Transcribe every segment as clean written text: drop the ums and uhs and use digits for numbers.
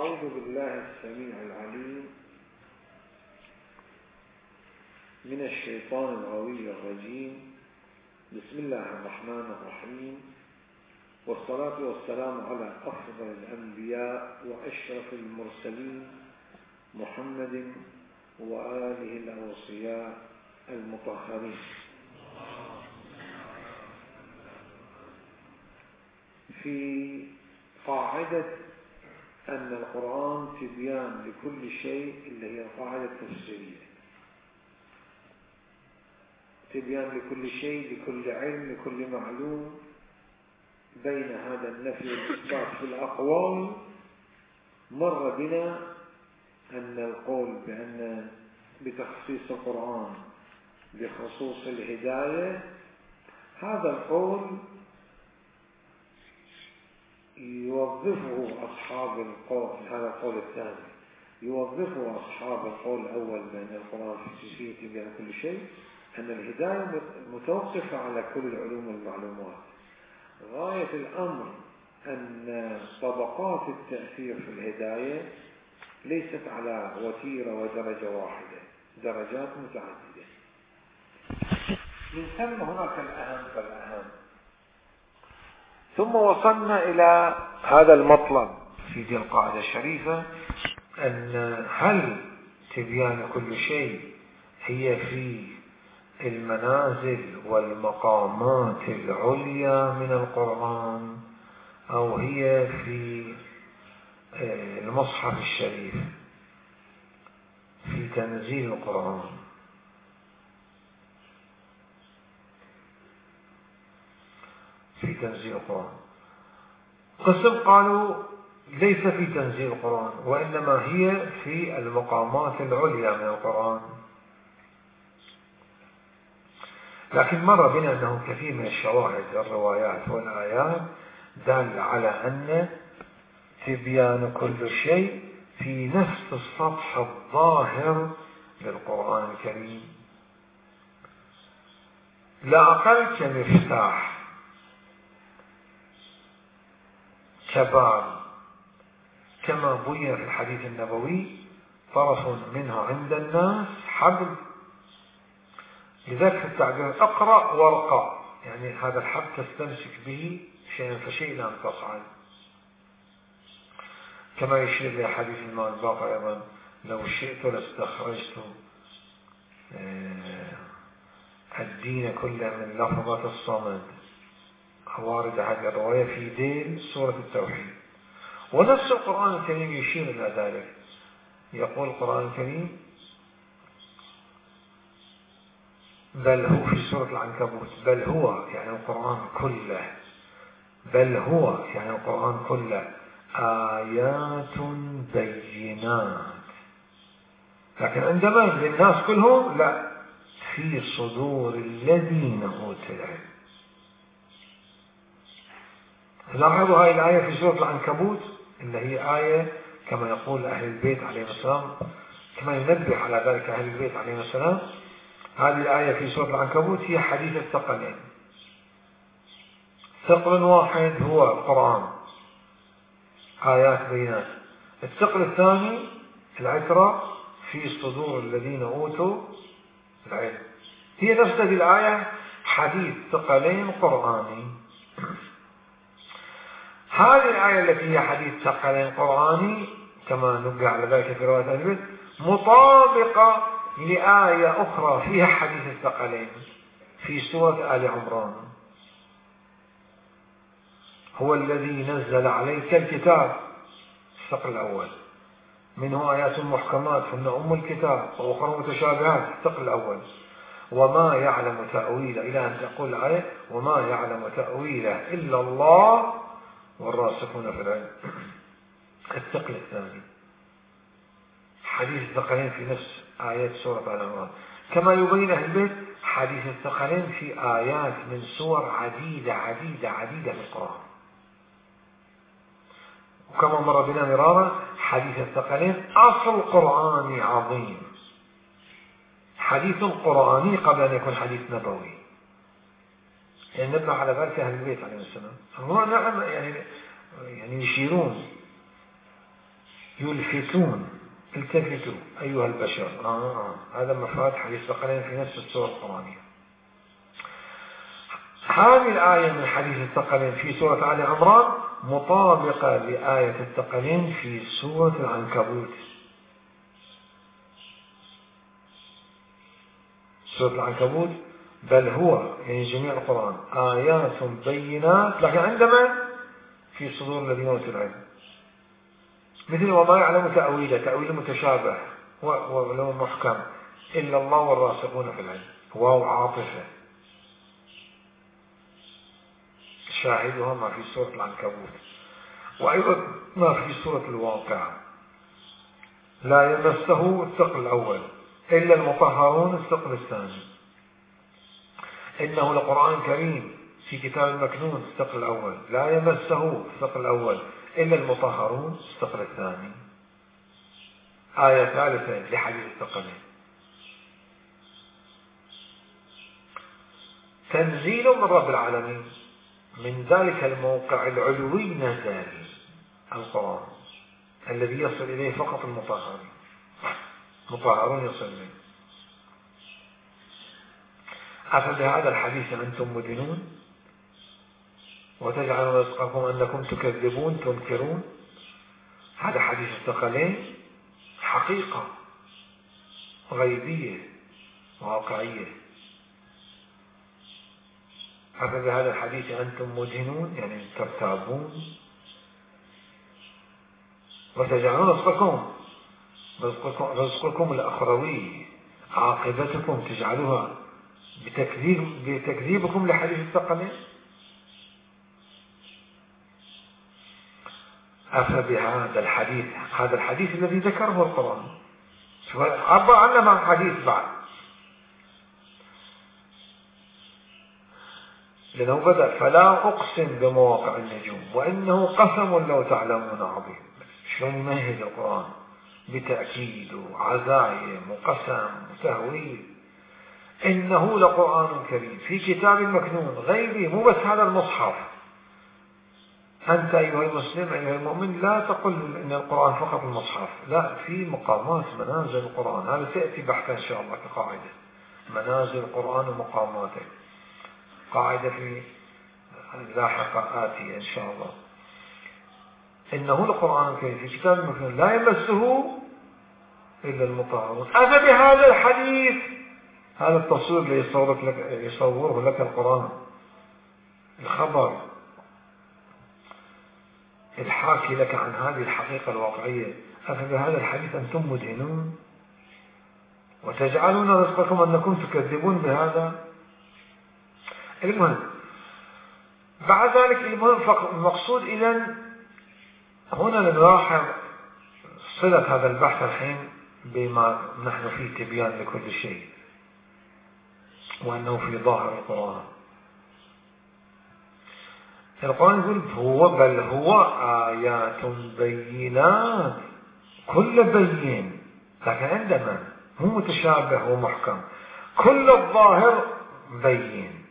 أعوذ بالله السميع العليم من الشيطان الغوي الرجيم. بسم الله الرحمن الرحيم، والصلاة والسلام على أفضل الأنبياء وأشرف المرسلين محمد وآله الأوصياء المطهرين. في قاعدة أن القرآن تبيان لكل شيء اللي هي قاعدة تفسيرية، تبيان لكل شيء، لكل علم، لكل معلوم. بين هذا النفي والإثبات في الأقوال مر بنا أن القول بأن بتخصيص القرآن بخصوص الهداية، هذا القول يوظفه أصحاب القول، هذا القول الثاني يوظفه أصحاب القول الأول بأن القرآن فيه تبيان كل شيء، أن الهداية متوقفة على كل العلوم والمعلومات. غاية الأمر أن طبقات التأثير في الهداية ليست على وتيرة ودرجة واحدة، درجات متعددة. من ثم هناك الأهم فالأهم. ثم وصلنا إلى هذا المطلب في دي القاعدة الشريفة، أن هل تبيان كل شيء هي في المنازل والمقامات العليا من القرآن، أو هي في المصحف الشريف في تنزيل القرآن؟ في تنزيل القرآن قسم قالوا ليس في تنزيل القرآن، وإنما هي في المقامات العليا من القرآن. لكن مر بنا أنه كثير من الشواهد والروايات والآيات دال على أن تبيان كل شيء في نفس السطح الظاهر للقرآن الكريم، لا أقل كمفتاح، كباب، كما بين في الحديث النبوي: طرف منها عند الناس حبل. لذلك في التعبير اقرأ وارقى، يعني هذا الحبل تستمسك به شيئا فشيئا لن تصعد. كما يشير إلى حديث الماء الباقي أيضا: لو شئت لاستخرجت الدين كله من لفظة الصمد. وارد هذه الرواية في ديل سورة التوحيد. ونفس القرآن الكريم يشير إلى ذلك. يقول القرآن الكريم: بل هو في سورة العنكبوت: بل هو يعني القرآن كله، بل هو يعني القرآن كله آيات بينات. لكن عندما للناس كلهم لا، في صدور الذين أوتوا العلم. لاحظوا هذه الآية في سورة العنكبوت اللي هي آية كما يقول أهل البيت عليهم السلام، كما ينبه على ذلك أهل البيت عليهم السلام. هذه الآية في سورة العنكبوت هي حديث الثقلين، ثقل واحد هو القرآن آيات بينات، الثقل الثاني العترة في صدور الذين أوتوا العلم. هي نفس هذه الآية حديث ثقلين قرآني. هذه الآية التي هي حديث ثقلين قرآني كما نبه على ذلك في رواية البيت مطابقة لآية أخرى فيها حديث الثقلين في سورة آل عمران: هو الذي نزل عليك الكتاب، الثقل الأول، منه آيات محكمات هن أم الكتاب وأخرى متشابهات، الثقل الأول، وما يعلم تأويله، إلى أن تقول الآية: وما يعلم تأويله إلا الله والراسخون في العلم. الثقل الثاني حديث الثقلين في نفس آيات سورة آل عمران. كما يبين أهل البيت حديث الثقلين في آيات من سور عديدة عديدة عديدة في القرآن. وكما مر بنا مرارا حديث الثقلين أصل قرآني عظيم، حديث قرآني قبل أن يكون حديث نبوي. يعني نبه على ذلك أهل البيت عليه السلام. الله نعم، يعني يشيرون يلفتون، التفتوا أيها البشر. هذا مفاد حديث الثقلين في نفس السورة القرآنية. هذه الآية من حديث الثقلين في سورة آل عمران مطابقة لآية الثقلين في سورة العنكبوت. سورة العنكبوت بل هو يعني جميع القرآن آيات بينات، لكن عندما في صدور الذين أوتوا العلم، مثل وما يعلم تأويله، تأويل متشابه ولو محكم إلا الله والراسخون في العلم. واو عاطفة شاهدها ما في سورة العنكبوت، وأيضا ما في سورة الواقعة. لا يمسه الثقل الأول إلا المطهرون، الثقل الثاني. إنه لقرآن كريم في كتاب مكنون، الثقل الأول. لا يمسه الثقل الأول إلا المطهرون، الثقل الثاني. آية ثالثة لحديث الثقلين. تنزيل من رب العالمين، من ذلك الموقع العلوي نزل القرآن الذي يصل إليه فقط المطهرون، مطهرون يصل إليه. أفبهذا الحديث أنتم مدهنون وتجعلون رزقكم أنكم تكذبون تنكرون. هذا حديث الثقلين حقيقة غيبية واقعية. أفبهذا الحديث أنتم مدهنون يعني ترتابون، وتجعلون رزقكم الأخروي، عاقبتكم تجعلوها بتكذيبكم لحديث الثقلين. أفبهذا الحديث، هذا الحديث الذي ذكره القرآن عبر عنه مع حديث بعد، لأنه بدأ فلا أقسم بمواقع النجوم وإنه قسم لو تعلمون عظيم. شلون يمهد القرآن بتأكيد وعزايم وقسم وتهويل. إنه لقرآن كريم في كتاب مكنون غيبي، مو بس هذا المصحف. أنت أيها المسلم أيها المؤمن لا تقل إن القرآن فقط المصحف، لا، في مقامات منازل القرآن. هذا سيأتي بحثا إن شاء الله كقاعدة، منازل القرآن ومقاماته، قاعدة في لاحقة آتية إن شاء الله. إنه لقرآن كريم في كتاب مكنون لا يمسه إلا المطهرون. أفبهذا الحديث، هذا التصوير اللي يصوره لك القرآن، الخبر الحاكي لك عن هذه الحقيقة الواقعية. أفبهذا الحديث أنتم مدهنون وتجعلون رزقكم أنكم تكذبون بهذا. المهم بعد ذلك المقصود إذن هنا نلاحظ صلة هذا البحث الحين بما نحن فيه تبيان لكل شيء، وأنه في ظاهر القرآن. القرآن يقول بل هو آيات بينات، كل بين، لكن عندما هو متشابه ومحكم، كل الظاهر بين،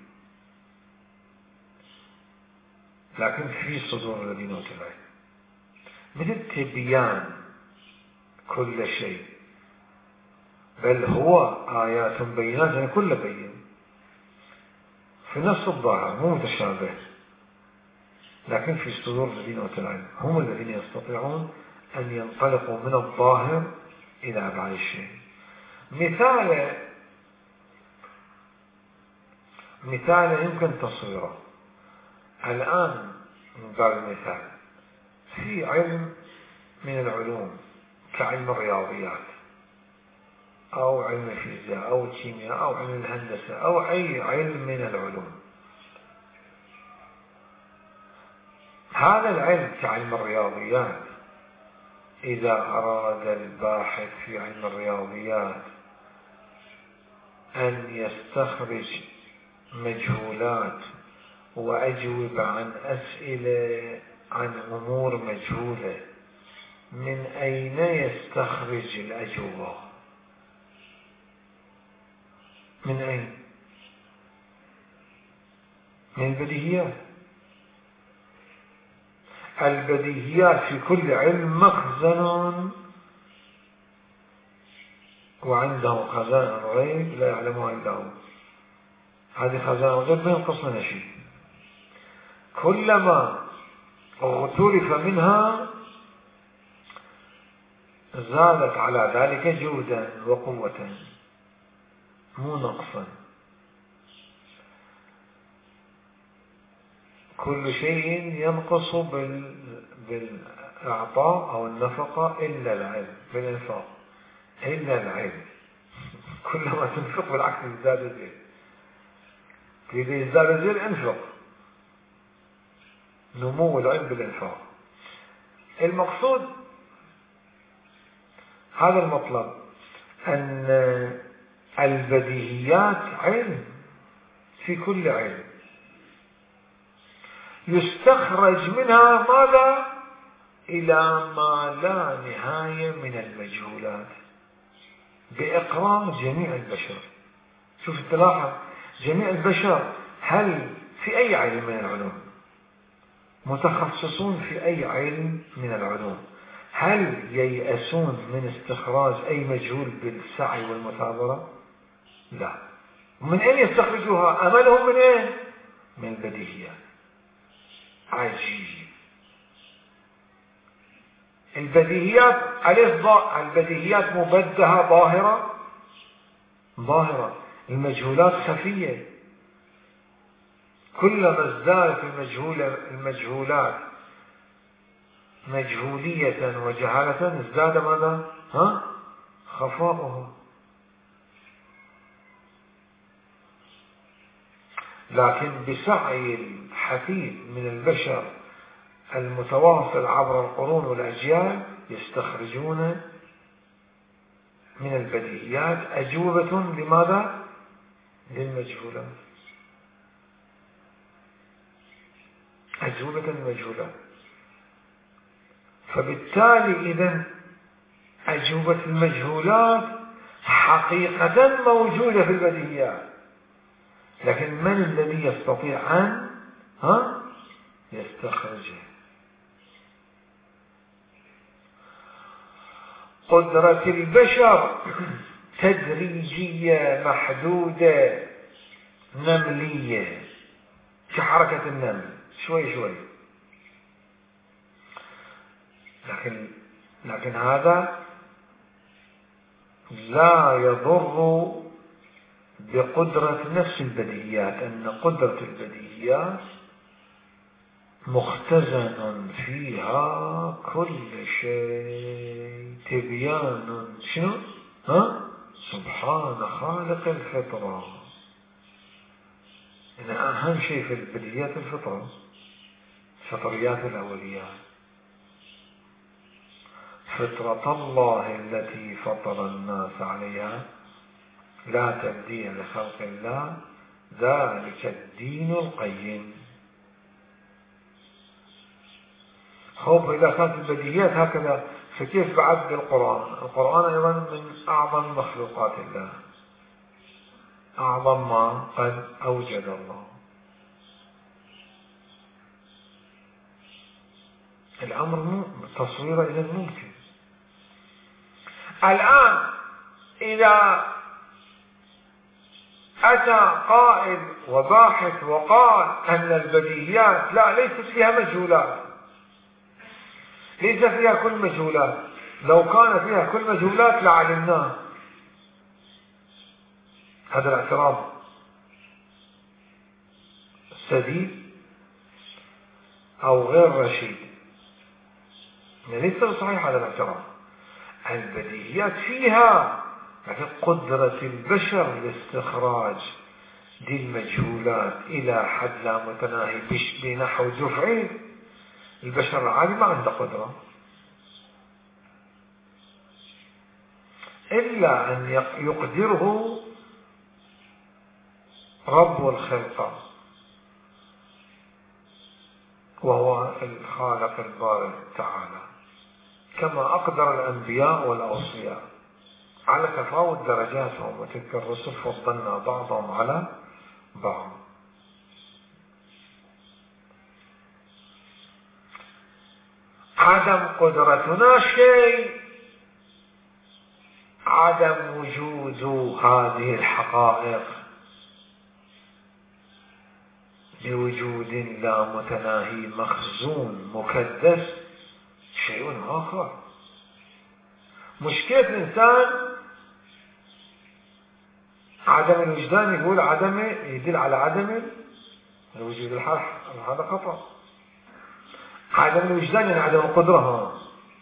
لكن في صدور الذين أوتوا العلم مثل تبيان كل شيء. بل هو آيات بينات يعني كل بين في نفس الظاهر، مو متشابه، لكن في صدور الذين أوتوا العلم، هم الذين يستطيعون أن ينطلقوا من الظاهر إلى أبعاد الشيء. مثال يمكن تصويره الآن من باب المثال. في علم من العلوم كعلم الرياضيات أو علم الفيزياء أو الكيمياء أو علم الهندسة أو أي علم من العلوم. هذا العلم كعلم الرياضيات، إذا أراد الباحث في علم الرياضيات أن يستخرج مجهولات وأجوبة عن أسئلة عن أمور مجهولة، من أين يستخرج الأجوبة؟ من أين؟ من البديهيات. البديهيات في كل علم مخزن وعنده خزائن الغيب لا يعلمها إلا هو. هذه خزائن الغيب ما ينقص منها شيء، كلما اغترف منها زادت على ذلك جودا وقوة مو نقصا. كل شيء ينقص بالإعطاء أو النفقة إلا العلم، بالإنفاق إلا العلم. كلما تنفق بالعكس يزداد الزيت، إذا يزداد الزيت انفق. نمو العلم بالإنفاق. المقصود هذا المطلب، أن البديهيات علم في كل علم، يستخرج منها ماذا؟ إلى ما لا نهاية من المجهولات بإقرار جميع البشر. شوف تلاحظ جميع البشر هل في أي علم من العلوم، متخصصون في أي علم من العلوم، هل ييأسون من استخراج أي مجهول بالسعي والمثابرة؟ لا. من أين يستخرجوها؟ أملهم من أين؟ من البديهيات. عجيب. البديهيات البديهيات مبدهة ظاهرة، المجهولات خفية. كلما ازدادت المجهولات مجهولية وجهالة ازداد ماذا؟ خفاؤها. لكن بسعي الحثيث من البشر المتواصل عبر القرون والأجيال يستخرجون من البديهيات أجوبة لماذا؟ للمجهولات. أجوبة المجهولات. فبالتالي إذن أجوبة المجهولات حقيقة موجودة في البديهيات، لكن من الذي يستطيع أن يستخرجها؟ قدرة البشر تدريجية محدودة نملية، كحركة النمل شوي شوي. لكن هذا لا يضر بقدرة نفس البديهيات، أن قدرة البديهيات مختزن فيها كل شيء. تبيان شنو؟ سبحان خالق الفطرة. إن أهم شيء في البديهيات الفطرة، فطريات الأوليات. فطرة الله التي فطر الناس عليها لا تبديل لخلق الله ذلك الدين القيم. خوف إذا كانت البديهيات هكذا، فكيف بعد بالقرآن؟ القرآن أيضا من أعظم مخلوقات الله، أعظم ما قد أوجد الله. الأمر تصويره إذا ممكن. الآن إذا أتى قائل وباحث وقال أن البديهيات لا ليست فيها مجهولات، ليس فيها كل مجهولات، لو كان فيها كل مجهولات لعلمناه. هذا الاعتراض سديد أو غير رشيد، ليس صحيح هذا الاعتراض. البديهيات فيها، لكن قدرة البشر لاستخراج دي المجهولات إلى حد لا متناهي بنحو دفعين، البشر العادي ما عنده قدرة إلا أن يقدره رب الخلق وهو الخالق البارئ تعالى، كما أقدر الأنبياء والأوصياء على تفاوت درجاتهم، وتلك الرسل فضلنا بعضهم على بعض. عدم قدرتنا شيء، عدم وجود هذه الحقائق بوجود لا متناهي مخزون مكدس شيء آخر. مشكلة الإنسان عدم الوجدان، يقول عدم يدل على عدم الوجود الحق، هذا خطأ. عدم الوجدان يعني عدم القدرة.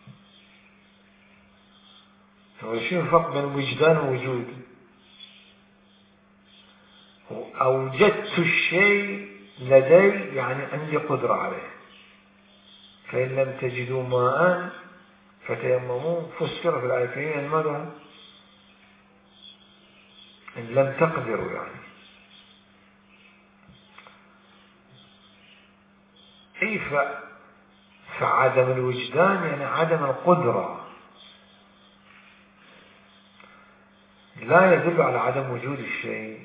هو شو الفرق بين وجدان ووجود؟ أوجدت الشيء لدي يعني عندي قدرة عليه. فإن لم تجدوا ماء فتيمموا، فسر في الآية الكريمة ماذا؟ إن لم تقدروا يعني. كيف؟ فعدم الوجدان يعني عدم القدرة، لا يدل على عدم وجود الشيء.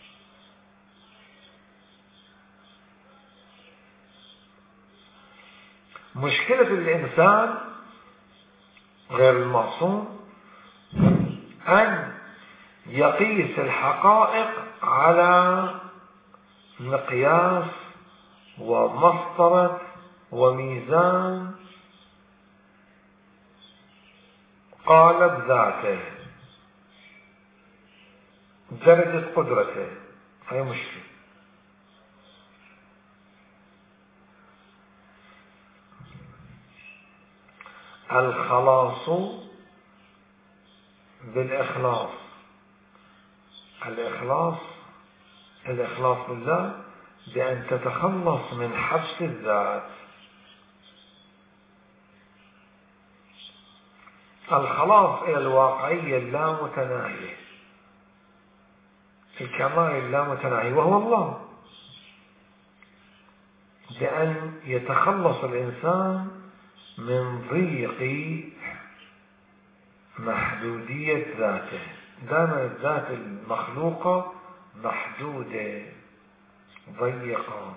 مشكلة الإنسان غير المعصوم أن يقيس الحقائق على مقياس ومسطرة وميزان قالب ذاته، درجة قدرته. هي مشكلة. الخلاص بالإخلاص، الإخلاص بالله بأن تتخلص من حبس الذات. الخلاص إلى الواقعية اللامتناهية، الكمال اللامتناهي وهو الله، بأن يتخلص الإنسان من ضيق محدودية ذاته. دائما الذات المخلوقة محدودة ضيقة.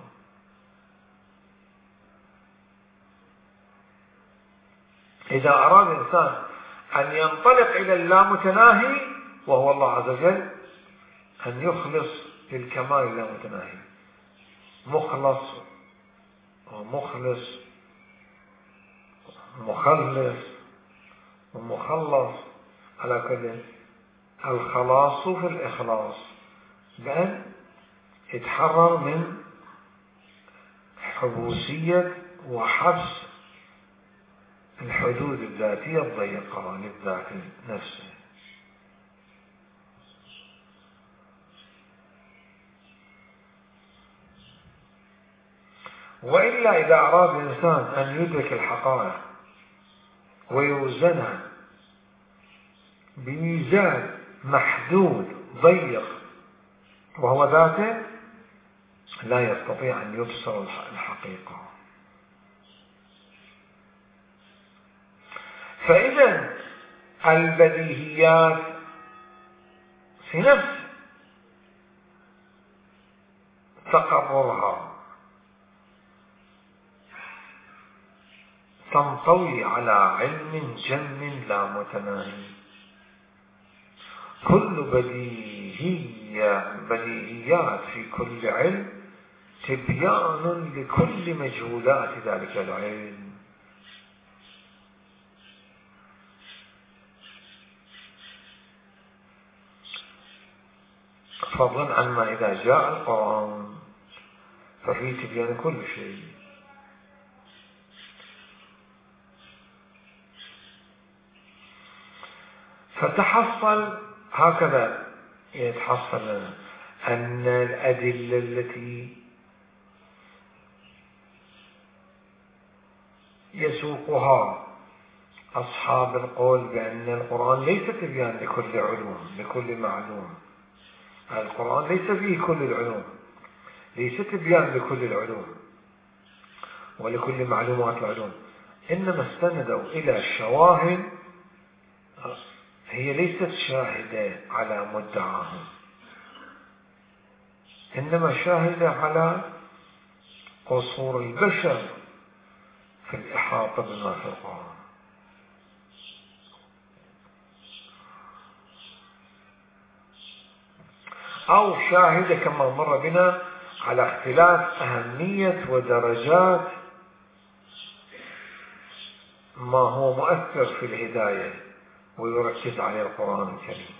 إذا أراد الإنسان أن ينطلق إلى اللامتناهي وهو الله عز وجل، أن يخلص للكمال اللامتناهي، مخلص ومخلص مخلص ومخلص، على كل الخلاص في الإخلاص، بأن يتحرر من حبوسية وحبس الحدود الذاتية الضيقة للذات نفسه. وإلا إذا أراد الإنسان أن يدرك الحقائق ويوزنها بميزان محدود ضيق وهو ذاته، لا يستطيع أن يبصر الحقيقة. فإذا البديهيات في نفس تقررها تنطوي على علم جم لا متناهي. كل بديهيات في كل علم تبيان لكل مجهولات ذلك العلم. فضلا عما إذا جاء القرآن ففيه تبيان كل شيء. فتحصل هكذا، يتحصل لنا أن الأدلة التي يسوقها أصحاب القول بأن القرآن ليس تبيان لكل علوم لكل معلوم، القرآن ليس فيه كل العلوم، ليس تبيان لكل العلوم ولكل معلومات العلوم، إنما استندوا إلى شواهد هي ليست شاهدة على مدعاهم، إنما شاهدة على قصور البشر في الإحاطة بما في القرآن. أو شاهد كما مر بنا على اختلاف أهمية ودرجات ما هو مؤثر في الهداية ويركز عليه القرآن الكريم.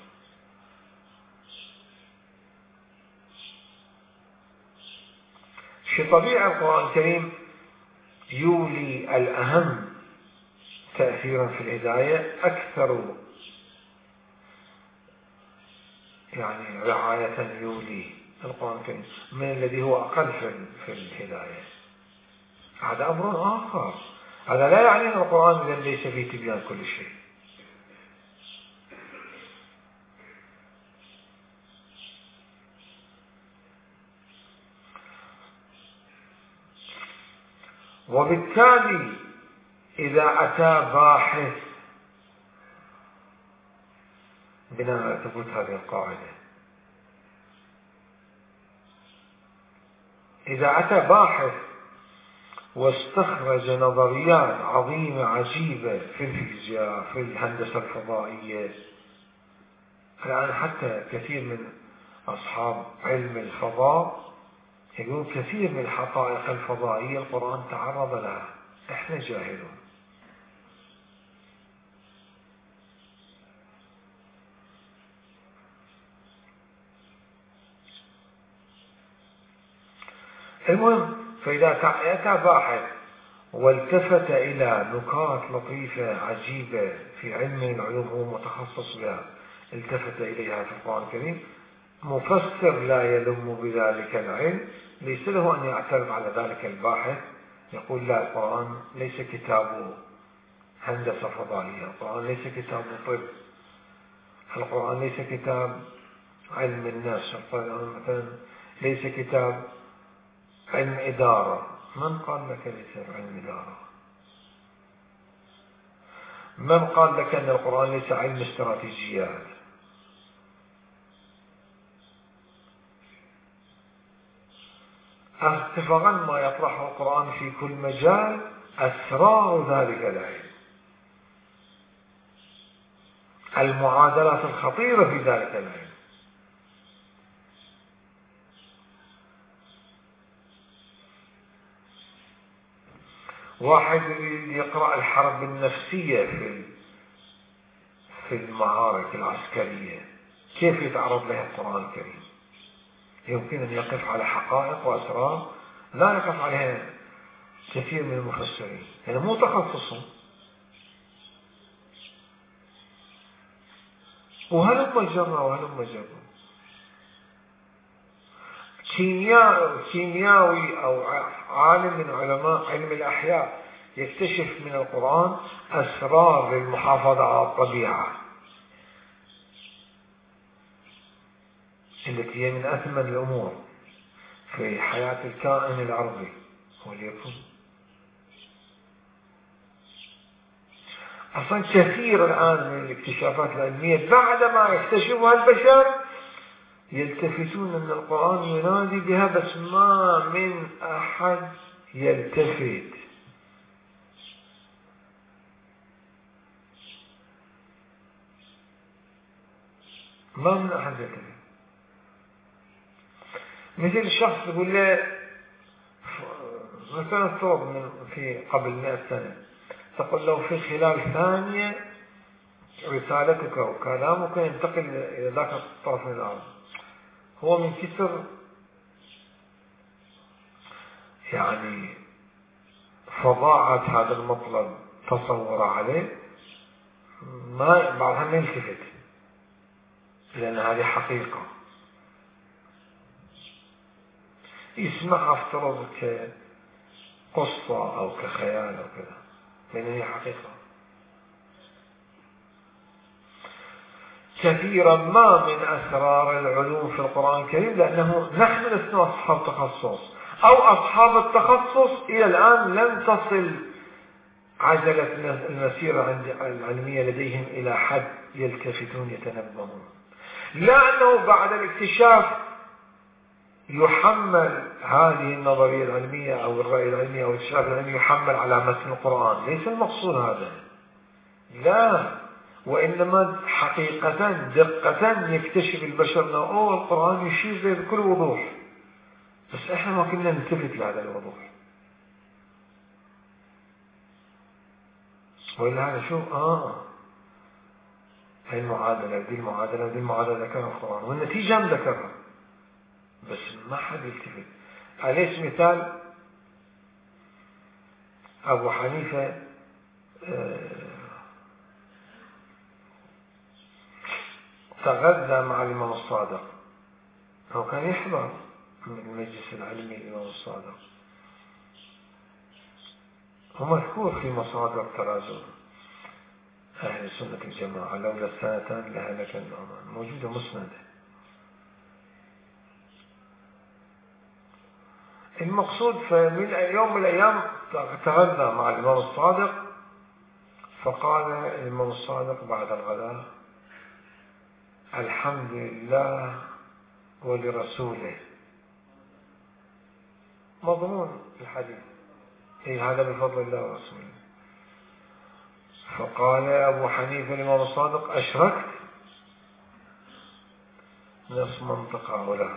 في طبيعة القرآن الكريم يولي الأهم تأثيرا في الهداية أكثر يعني رعاية يولي القرآن الكريم من الذي هو أقل في الهداية. هذا أمر آخر. هذا لا يعني أن القرآن إذن ليس فيه تبيان كل شيء. وبالتالي إذا أتى باحث بناء على ثبوت هذه القاعدة، إذا أتى باحث واستخرج نظريات عظيمة عجيبة في الفيزياء، في الهندسة الفضائية، الآن حتى كثير من أصحاب علم الفضاء يقولون كثير من الحقائق الفضائية القرآن تعرض لها، إحنا جاهلون. المهم، فإذا أتى باحث والتفت إلى نكات لطيفة عجيبة في علم من العلوم هو متخصص بها، التفت إليها في القرآن الكريم، مفسر لا يلم بذلك العلم ليس له أن يعترض على ذلك الباحث، يقول لا، القرآن ليس كتاب هندسة فضائية، القرآن ليس كتاب طب، القرآن ليس كتاب علم النفس، القرآن مثلا ليس كتاب علم إدارة. من قال لك ليس علم إدارة؟ من قال لك أن القرآن ليس علم استراتيجيات؟ اتفاقا ما يطرحه القرآن في كل مجال أسرار ذلك العلم، المعادلات الخطيرة في ذلك العلم. واحد يقرأ الحرب النفسية في المعارك العسكرية، كيف يتعرض لها القرآن الكريم؟ يمكن أن يقف على حقائق وأسرار لا يقف عليها كثير من المفسرين، يعني مو تخصصهم. وهلم جرى وهلم جرى. كيمياوي أو عالم من علماء علم الأحياء يكتشف من القرآن أسرار للمحافظة على الطبيعة التي هي من أثمن الأمور في حياة الكائن الأرضي. وليكن أصلا كثير الآن من الاكتشافات العلمية بعدما يكتشفها البشر يلتفتون أن القرآن ينادي بها، بس ما من أحد يلتفت. ما من أحد يلتفت. مثل الشخص يقول له مثلا افترض في قبل 100 سنة تقول له في خلال ثانية رسالتك وكلامك ينتقل إلى ذاك الطرف من الأرض، هو من كثر يعني فظاعة هذا المطلب تصور عليه ما بعضها ما يلتفت، لأن هذه حقيقة يسمعها افترض كقصة أو كخيال أو كذا، لأن هي حقيقة. كثيرا ما من أسرار العلوم في القرآن الكريم لأنه نحن لسنا أصحاب تخصص، أو أصحاب التخصص إلى الآن لم تصل عجلة المسيرة العلمية لديهم إلى حد يلتفتون يتنبهون، لا أنه بعد الاكتشاف يحمل هذه النظرية العلمية أو الرأي العلمي أو الاكتشاف العلمي يحمل على متن القرآن. ليس المقصود هذا، لا، وإنما حقيقة دقة يكتشف البشر أنه القرآن يشير بكل وضوح، بس إحنا ما كنا نلتفت لهذا الوضوح. وإلا هذا شو هاي المعادلة ودي المعادلة ودي المعادلة ذكرها القرآن والنتيجة هم ذكرها، بس ما حد يلتفت. على سبيل المثال أبو حنيفة تغذى مع الإمام الصادق، هو كان يحضر من المجلس العلمي الإمام الصادق، ومذكور في مصادر تراجم أهل سنة الجماعة لولا السنتان لهلك النعمان، موجودة مسندة. المقصود فمن يوم من الأيام تغذى مع الإمام الصادق، فقال الإمام الصادق بعد الغداء: الحمد لله ولرسوله. مضمون الحديث هذا بفضل الله ورسوله. فقال أبو حنيفة الإمام الصادق: أشركت؟ نفس منطقة ولا.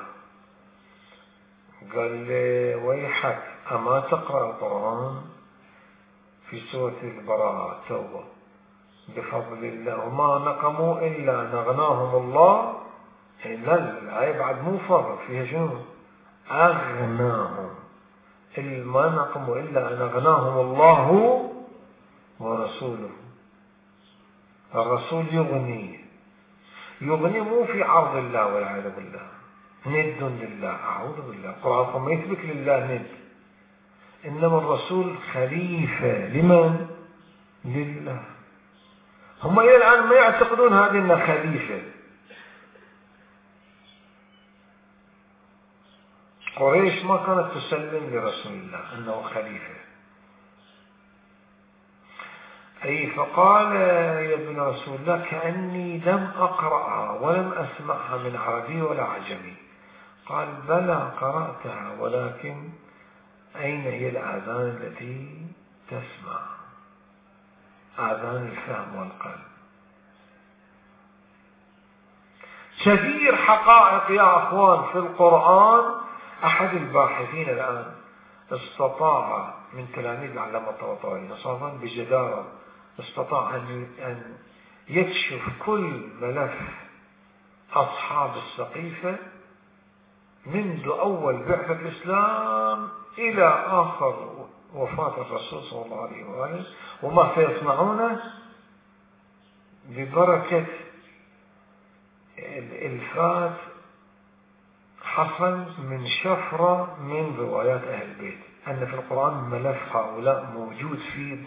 قال لي: ويحك، أما تقرأ القرآن في سورة البراءة التوبة بفضل الله وما نقموا إلا نغناهم الله. لا، الآية بعد مو فرق فيها شنو؟ أغناهم، ما نقموا إلا أن أغناهم الله ورسوله. الرسول يغني مو في عرض الله والعياذ بالله، ند لله، أعوذ بالله. القرآن ما يثبت لله ند، إنما الرسول خليفة لمن؟ لله. هم إلى الآن ما يعتقدون هذه إنه خليفة. قريش ما كانت تسلم لرسول الله أنه خليفة. فقال: يا ابن رسول الله كأني لم أقرأها ولم أسمعها من عربي ولا عجمي. قال: بلى قرأتها، ولكن أين هي الآذان التي تسمع؟ آذان الفهم والقلب. كثير حقائق يا أخوان في القرآن. أحد الباحثين الآن استطاع من تلاميذ العلامة الطباطبائي نصابا بجدارة استطاع أن يكشف كل ملف أصحاب السقيفة منذ أول بعثة الإسلام إلى آخر وفاة الرسول صلى الله عليه وآله، وما سيصنعونه ببركة الإلفات حصل من شفرة من روايات أهل البيت، أن في القرآن ملف هؤلاء موجود في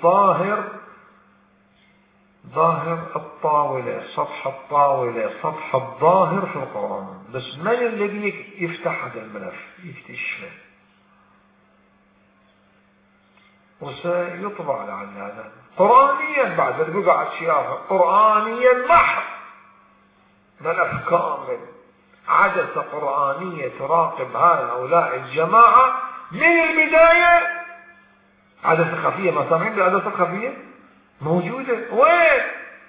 ظاهر الطاولة، سطح الطاولة، سطح الظاهر في القرآن، بس من الذي يفتح هذا الملف يكتشفه؟ وسيطبع على هذا قرآنيا بعد البقعة الشيافة، قرآنيا محض، ملف كامل، عدسة قرآنية تراقب هؤلاء الجماعة من البداية. عدسة خفية، ما سامعين بالعدسة الخفية؟ موجودة وين؟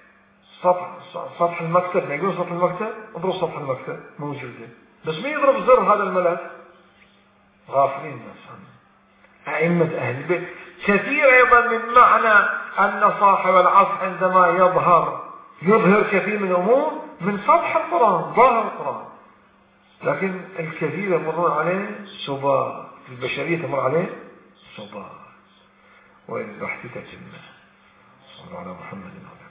سطح المكتب، ما يقولون سطح المكتب؟ اضرب سطح المكتب، موجودة، بس مين يضرب زر هذا الملف؟ غافلين الناس عنه. أئمة أهل البيت. كثير أيضا من معنى أن صاحب العصر عندما يظهر كثير من الأمور من سطح القرآن، ظاهر القرآن، لكن الكثير يمرون عليه سبات، البشرية تمر عليه سبات، والبحث تتم. صلى الله على محمد وعلى